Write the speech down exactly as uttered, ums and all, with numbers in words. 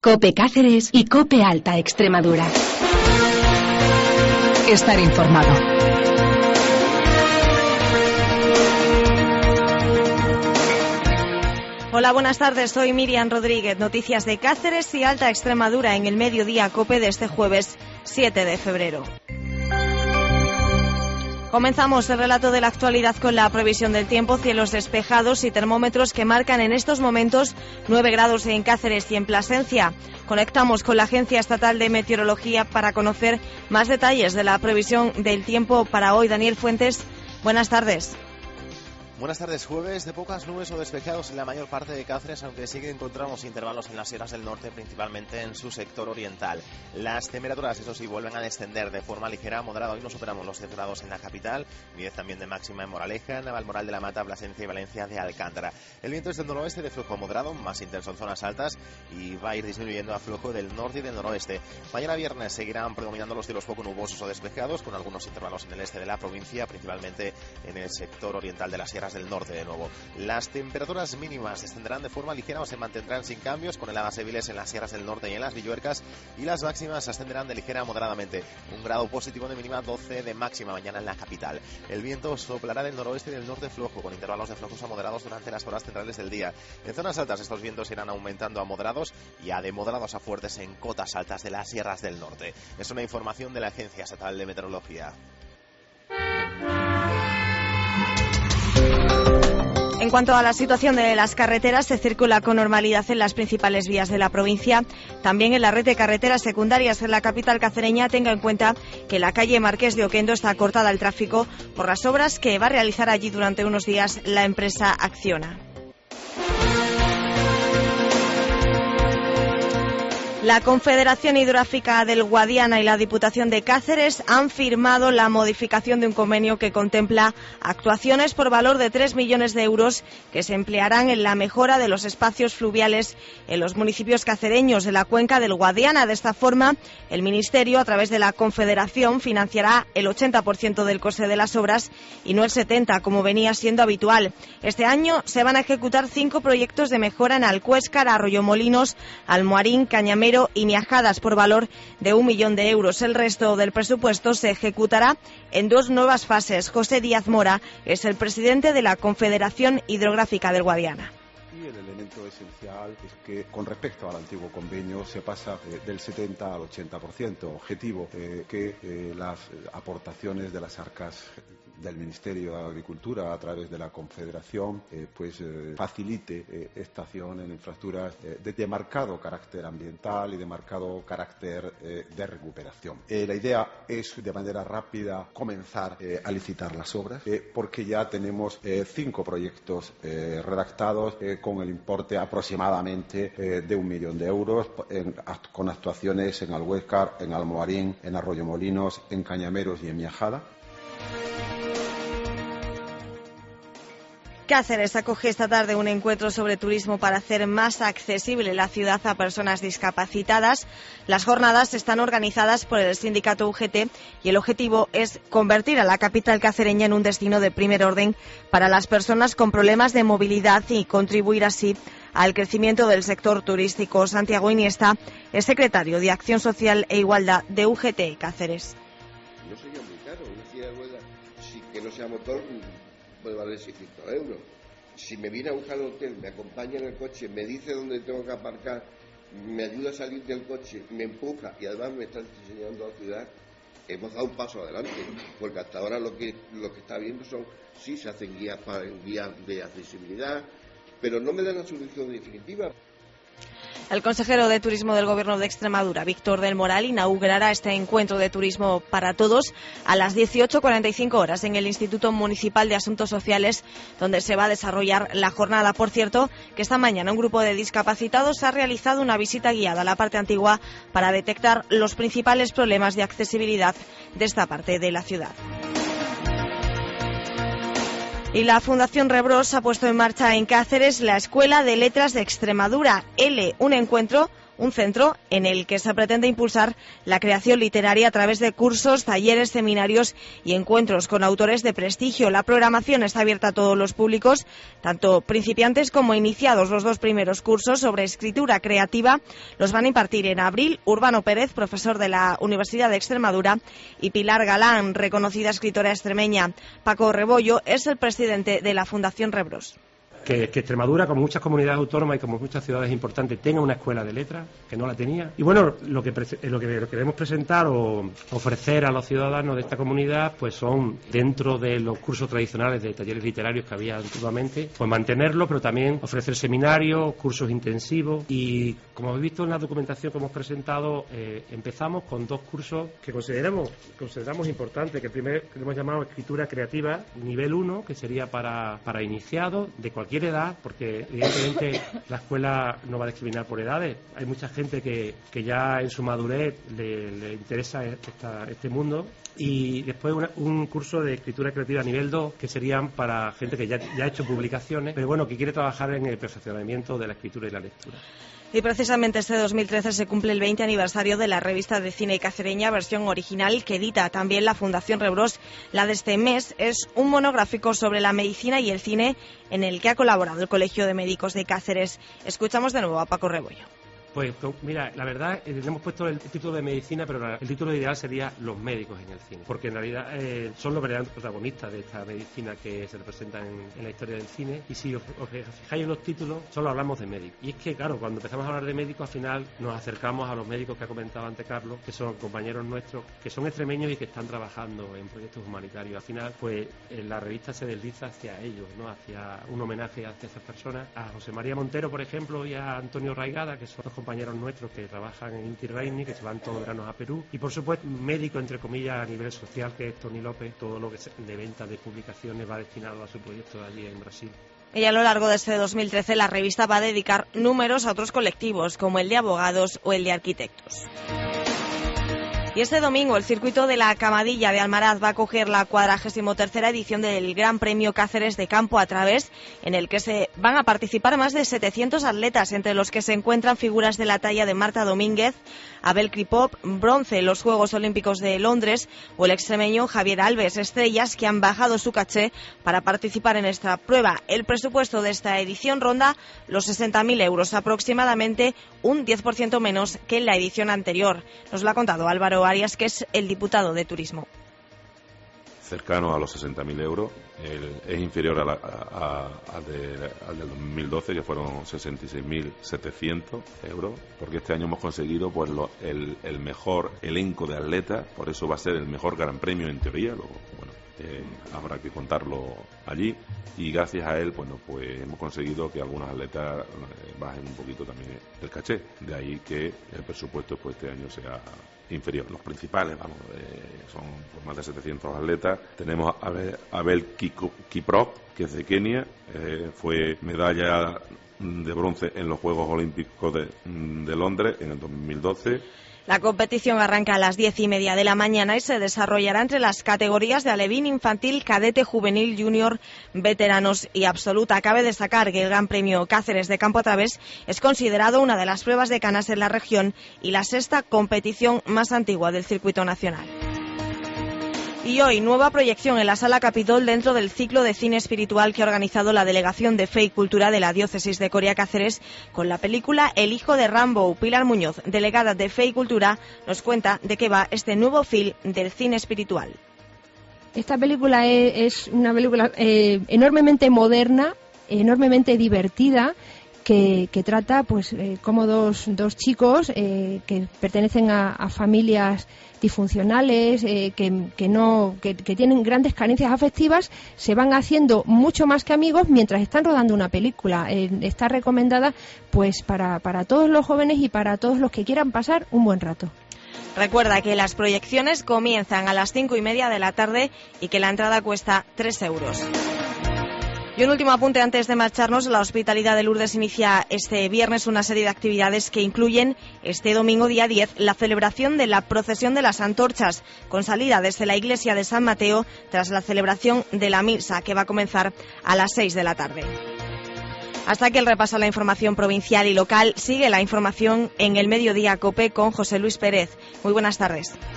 COPE Cáceres y COPE Alta Extremadura. Estar informado. Hola, buenas tardes. Soy Miriam Rodríguez. Noticias de Cáceres y Alta Extremadura en el Mediodía COPE de este jueves siete de febrero. Comenzamos el relato de la actualidad con la previsión del tiempo, cielos despejados y termómetros que marcan en estos momentos nueve grados en Cáceres y en Plasencia. Conectamos con la Agencia Estatal de Meteorología para conocer más detalles de la previsión del tiempo para hoy. Daniel Fuentes, buenas tardes. Buenas tardes. Jueves de pocas nubes o despejados en la mayor parte de Cáceres, aunque sí que encontramos intervalos en las sierras del norte, principalmente en su sector oriental. Las temperaturas, eso sí, vuelven a descender de forma ligera a moderada. Hoy no superamos los diez grados en la capital, diez también de máxima en Moraleja, Navalmoral de la Mata, Plasencia y Valencia de Alcántara. El viento es del noroeste de flujo moderado, más intenso en zonas altas, y va a ir disminuyendo a flujo del norte y del noroeste. Mañana viernes seguirán predominando los cielos poco nubosos o despejados, con algunos intervalos en el este de la provincia, principalmente en el sector oriental de las sierras del norte de nuevo. Las temperaturas mínimas descenderán de forma ligera o se mantendrán sin cambios, con heladas débiles en las sierras del norte y en las Villuercas, y las máximas ascenderán de ligera a moderadamente. Un grado positivo de mínima, doce de máxima mañana en la capital. El viento soplará del noroeste y del norte flojo, con intervalos de flojos a moderados durante las horas centrales del día. En zonas altas estos vientos irán aumentando a moderados y a de moderados a fuertes en cotas altas de las sierras del norte. Es una información de la Agencia Estatal de Meteorología. En cuanto a la situación de las carreteras, se circula con normalidad en las principales vías de la provincia. También en la red de carreteras secundarias en la capital cacereña, tenga en cuenta que la calle Marqués de Oquendo está cortada al tráfico por las obras que va a realizar allí durante unos días la empresa Acciona. La Confederación Hidrográfica del Guadiana y la Diputación de Cáceres han firmado la modificación de un convenio que contempla actuaciones por valor de tres millones de euros que se emplearán en la mejora de los espacios fluviales en los municipios cacereños de la cuenca del Guadiana. De esta forma, el Ministerio, a través de la Confederación, financiará el ochenta por ciento del coste de las obras y no el setenta por ciento, como venía siendo habitual. Este año se van a ejecutar cinco proyectos de mejora en Alcuéscar, Arroyomolinos, Almoharín, Cañamero y Miajadas por valor de un millón de euros. El resto del presupuesto se ejecutará en dos nuevas fases. José Díaz Mora es el presidente de la Confederación Hidrográfica del Guadiana. Y el elemento esencial es que con respecto al antiguo convenio se pasa eh, del setenta al ochenta por ciento, objetivo eh, que eh, las aportaciones de las arcas del Ministerio de Agricultura a través de la Confederación eh, pues eh, facilite eh, esta acción en infraestructuras eh, de, de marcado carácter ambiental y de marcado carácter eh, de recuperación. Eh, la idea es de manera rápida comenzar eh, a licitar las obras eh, porque ya tenemos eh, cinco proyectos eh, redactados eh, con el importe aproximadamente eh, de un millón de euros en, con actuaciones en Alhuéscar, en Almoharín, en Arroyomolinos, en Cañameros y en Miajada. Cáceres acoge esta tarde un encuentro sobre turismo para hacer más accesible la ciudad a personas discapacitadas. Las jornadas están organizadas por el sindicato U G T y el objetivo es convertir a la capital cacereña en un destino de primer orden para las personas con problemas de movilidad y contribuir así al crecimiento del sector turístico. Santiago Iniesta es secretario de Acción Social e Igualdad de U G T Cáceres. No sería muy caro, una silla de ruedas, si que no sea motor, puede valer seiscientos euros. Si me viene a buscar al hotel, me acompaña en el coche, me dice dónde tengo que aparcar, me ayuda a salir del coche, me empuja y además me está enseñando la ciudad, hemos dado un paso adelante, porque hasta ahora lo que lo que está viendo son, sí se hacen guías para guías de accesibilidad, pero no me dan la solución definitiva. El consejero de Turismo del Gobierno de Extremadura, Víctor del Moral, inaugurará este encuentro de turismo para todos a las dieciocho cuarenta y cinco horas en el Instituto Municipal de Asuntos Sociales, donde se va a desarrollar la jornada. Por cierto, que esta mañana un grupo de discapacitados ha realizado una visita guiada a la parte antigua para detectar los principales problemas de accesibilidad de esta parte de la ciudad. Y la Fundación Rebros ha puesto en marcha en Cáceres la Escuela de Letras de Extremadura, L, un encuentro un centro en el que se pretende impulsar la creación literaria a través de cursos, talleres, seminarios y encuentros con autores de prestigio. La programación está abierta a todos los públicos, tanto principiantes como iniciados. Los dos primeros cursos sobre escritura creativa los van a impartir en abril Urbano Pérez, profesor de la Universidad de Extremadura, y Pilar Galán, reconocida escritora extremeña. Paco Rebollo es el presidente de la Fundación Rebros. Que, que Extremadura, como muchas comunidades autónomas y como muchas ciudades importantes, tenga una escuela de letras, que no la tenía. Y bueno, lo que, lo que queremos presentar o ofrecer a los ciudadanos de esta comunidad, pues son, dentro de los cursos tradicionales de talleres literarios que había antiguamente, pues mantenerlo, pero también ofrecer seminarios, cursos intensivos. Y como habéis visto en la documentación que hemos presentado, eh, empezamos con dos cursos que consideramos, consideramos importantes, que primero que hemos llamado Escritura Creativa, nivel uno, que sería para, para iniciados de cualquier edad, porque evidentemente la escuela no va a discriminar por edades. Hay mucha gente que, que ya en su madurez le, le interesa esta, este mundo. Y después una, un curso de escritura creativa nivel dos, que serían para gente que ya, ya ha hecho publicaciones, pero bueno, que quiere trabajar en el perfeccionamiento de la escritura y la lectura. Y precisamente este dos mil trece se cumple el veinte aniversario de la revista de cine cacereña, versión original, que edita también la Fundación Rebros. La de este mes es un monográfico sobre la medicina y el cine, en el que ha colaborado el Colegio de Médicos de Cáceres. Escuchamos de nuevo a Paco Rebollo. Pues mira, la verdad, eh, le hemos puesto el título de medicina, pero el título ideal sería Los médicos en el cine, porque en realidad eh, son los verdaderos protagonistas de esta medicina que se representa en, en la historia del cine. Y si os, os fijáis en los títulos, solo hablamos de médicos. Y es que, claro, cuando empezamos a hablar de médicos, al final nos acercamos a los médicos que ha comentado antes Carlos, que son compañeros nuestros, que son extremeños y que están trabajando en proyectos humanitarios. Al final, pues en la revista se desliza hacia ellos, ¿no? Hacia un homenaje hacia esas personas. A José María Montero, por ejemplo, y a Antonio Raigada, que son los compañeros nuestros que trabajan en Inti Raymi, que se van todos los veranos a Perú, y por supuesto médico entre comillas a nivel social, que es Tony López. Todo lo que es de venta de publicaciones va destinado a su proyecto de allí en Brasil. Y a lo largo de este dos mil trece la revista va a dedicar números a otros colectivos, como el de abogados o el de arquitectos. Y este domingo el circuito de la Camadilla de Almaraz va a acoger la cuadragésimo tercera edición del Gran Premio Cáceres de Campo a Través, en el que se van a participar más de setecientos atletas, entre los que se encuentran figuras de la talla de Marta Domínguez, Abel Kripop, bronce en los Juegos Olímpicos de Londres, o el extremeño Javier Alves, estrellas que han bajado su caché para participar en esta prueba. El presupuesto de esta edición ronda los sesenta mil euros, aproximadamente un diez por ciento menos que en la edición anterior. Nos lo ha contado Álvaro Arias, que es el diputado de Turismo. Cercano a los sesenta mil euros, el, es inferior a la, a, a de, al del dos mil doce, que fueron sesenta y seis mil setecientos euros, porque este año hemos conseguido pues lo, el, el mejor elenco de atletas, por eso va a ser el mejor gran premio en teoría. Luego, bueno, eh, habrá que contarlo allí, y gracias a él, bueno, pues hemos conseguido que algunos atletas eh, bajen un poquito también el caché, de ahí que el presupuesto pues este año sea inferior. Los principales, vamos, eh, son pues, más de setecientos atletas. Tenemos a Abel, Abel Kiprop, que es de Kenia, eh, fue medalla de bronce en los Juegos Olímpicos de, de Londres en el dos mil doce. La competición arranca a las diez y media de la mañana y se desarrollará entre las categorías de alevín, infantil, cadete, juvenil, junior, veteranos y absoluta. Cabe destacar que el Gran Premio Cáceres de Campo a Través es considerado una de las pruebas de canas en la región y la sexta competición más antigua del circuito nacional. Y hoy, nueva proyección en la Sala Capitol dentro del ciclo de cine espiritual que ha organizado la Delegación de Fe y Cultura de la Diócesis de Coria Cáceres con la película El hijo de Rambo. Pilar Muñoz, delegada de Fe y Cultura, nos cuenta de qué va este nuevo film del cine espiritual. Esta película es, es una película eh, enormemente moderna, enormemente divertida, que, que trata pues eh, como dos, dos chicos eh, que pertenecen a, a familias disfuncionales, eh, que, que no que, que tienen grandes carencias afectivas, se van haciendo mucho más que amigos mientras están rodando una película. Eh, está recomendada pues para, para todos los jóvenes y para todos los que quieran pasar un buen rato. Recuerda que las proyecciones comienzan a las cinco y media de la tarde y que la entrada cuesta tres euros. Y un último apunte antes de marcharnos. La Hospitalidad de Lourdes inicia este viernes una serie de actividades que incluyen este domingo día diez la celebración de la procesión de las antorchas, con salida desde la iglesia de San Mateo tras la celebración de la misa, que va a comenzar a las seis de la tarde. Hasta aquí el repaso a la información provincial y local. Sigue la información en el Mediodía COPE con José Luis Pérez. Muy buenas tardes.